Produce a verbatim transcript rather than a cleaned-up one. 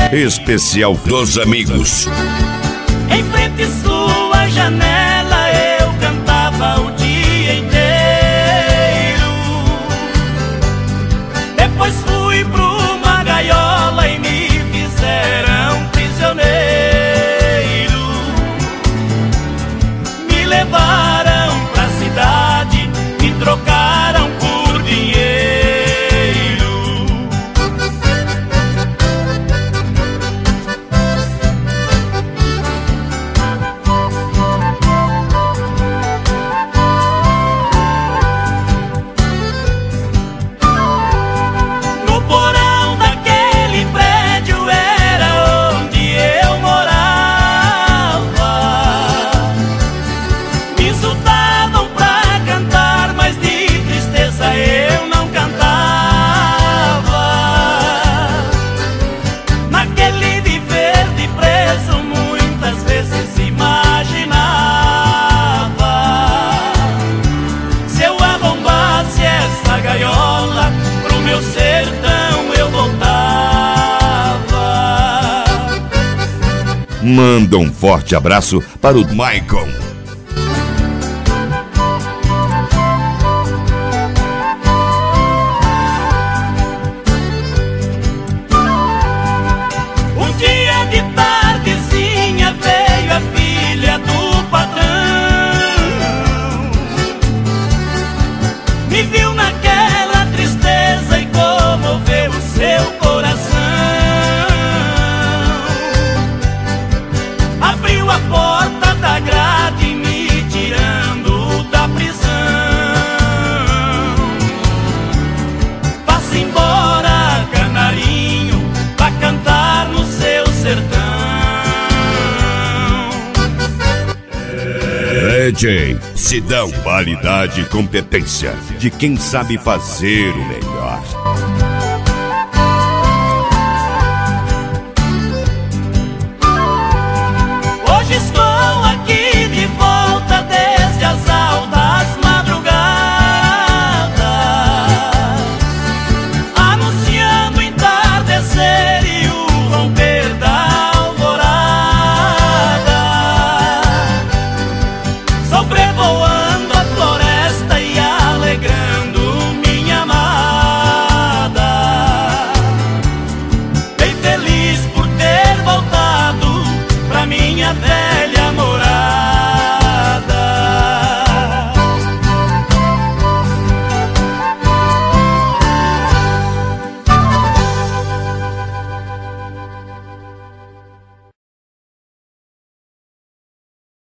Especial dos amigos. Em frente à sua janela eu cantava o dia inteiro. Depois fui pra uma gaiola e me fizeram prisioneiro. Me levaram pra cidade, me trocaram por dinheiro. Manda um forte abraço para o Maicon. Um dia de tardezinha veio a filha do patrão. Me viu naquela tristeza e comoveu o seu coração. Abriu a porta da grade me tirando da prisão. Vá-se embora, canarinho, vá cantar no seu sertão. D J Sidão, qualidade e competência de quem sabe fazer o melhor.